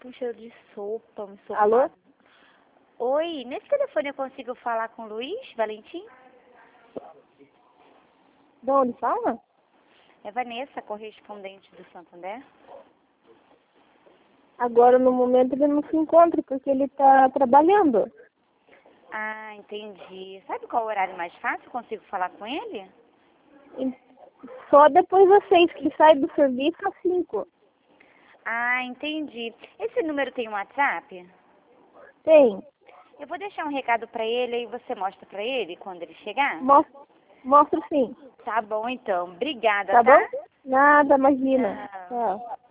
com cheiro de sopa, um sopado. Alô? Oi, nesse telefone eu consigo falar com o Luiz Valentim? De onde fala? É Vanessa, correspondente do Santander. Agora, no momento, ele não se encontra porque ele está trabalhando. Ah, entendi. Sabe qual o horário mais fácil? Eu consigo falar com ele? E só depois das 6, que ele sai do serviço às 5. Ah, entendi. Esse número tem um WhatsApp? Tem. Eu vou deixar um recado pra ele e você mostra pra ele quando ele chegar? Mostro sim. Tá bom, então. Obrigada, Tá tá? bom? Nada, imagina. Tchau. Tchau.